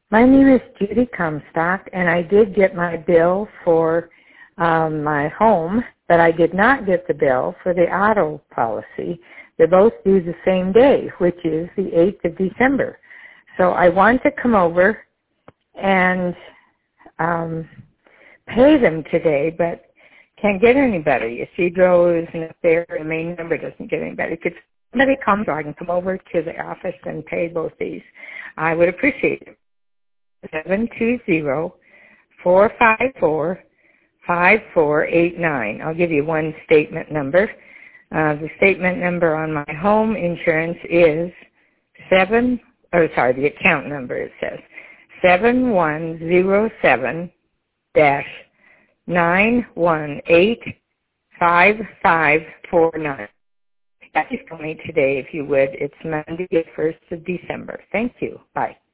My name is Judy Comstock, and I did get my bill for my home, but I did not get the bill for the auto policy. They're both due the same day, which is the 8th of December. So I want to come over and pay them today, but can't get any better. Ysidro isn't up there. The main number doesn't get any better. Could somebody come so I can come over to the office and pay both these? I would appreciate it. 720-454-5489. I'll give you one statement number. The statement number on my home insurance is the account number, it says 7107-918-5549. Please call me today if you would. It's Monday, the 1st of December. Thank you. Bye.